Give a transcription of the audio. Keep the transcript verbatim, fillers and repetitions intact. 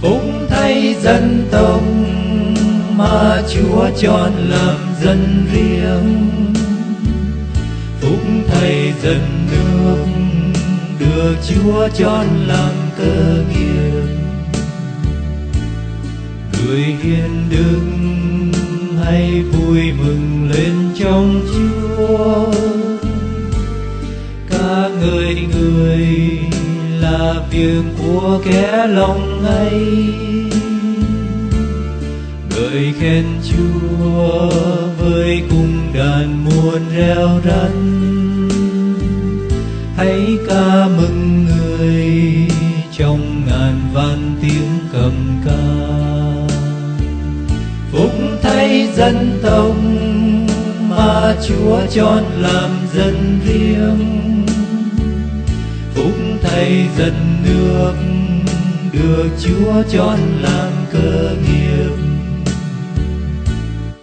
Phúc thay dân tộc mà Chúa chọn làm dân riêng. Phúc thay dân nước được Chúa chọn làm cơ nghiệp. Người hiền đức hãy vui mừng lên trong Chúa. Các người người là việc của kẻ lòng ấy. Ngợi khen Chúa với cung đàn muôn reo răn. Hãy ca mừng người trong ngàn vạn tiếng cầm ca. Phúc thay dân tộc mà Chúa chọn làm dân riêng. Phúc thay dân nước được Chúa chọn làm cơ nghiệp.